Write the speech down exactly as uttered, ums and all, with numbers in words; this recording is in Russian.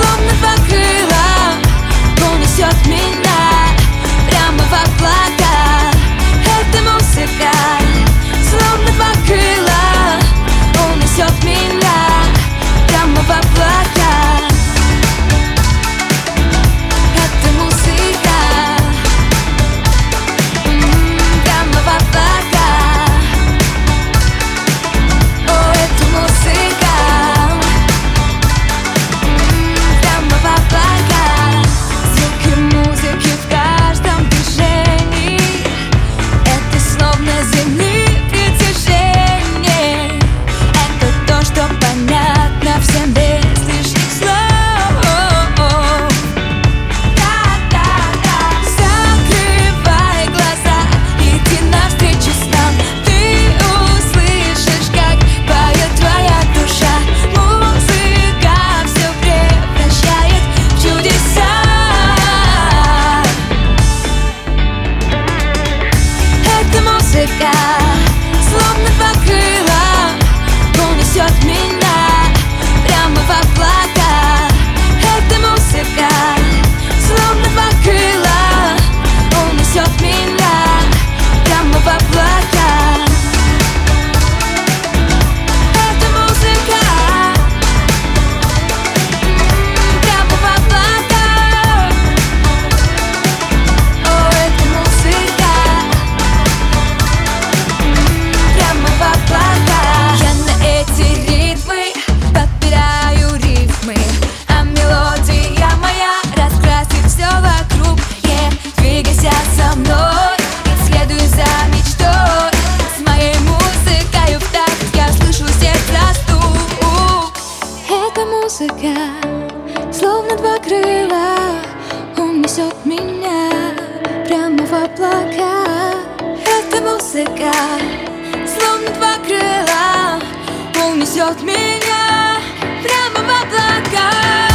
словно два крыла, унесет меня прямо в облака. Эта музыка, словно два крыла, унесет меня прямо в облака. Эта музыка, м-м, прямо в облака. О, эта музыка, м-м, прямо в облака. Звуки музыки в каждом движении, это словно земли притяжение. Это то, что понятно всем без лишних слов. Закрывай глаза, иди навстречу с нам. Ты услышишь, как поет твоя душа. Музыка все превращает в чудеса. Эта музыка, словно два крыла, унесет меня прямо в облака. Эта музыка, словно два крыла, унесет меня прямо в облака. Эта музыка, м-м, прямо в облака. О, эта музыка, м-м, прямо в облака. Я на эти ритмы подбираю рифмы, а мелодия моя раскрасит все вокруг. Yeah. Двигайся со мной, следуй за мечтой. С моей музыкой в такт я слышу сердца стук. Эта музыка, словно два крыла, унесет меня прямо в облака. Эта музыка, словно два крыла, унесет меня прямо в облака.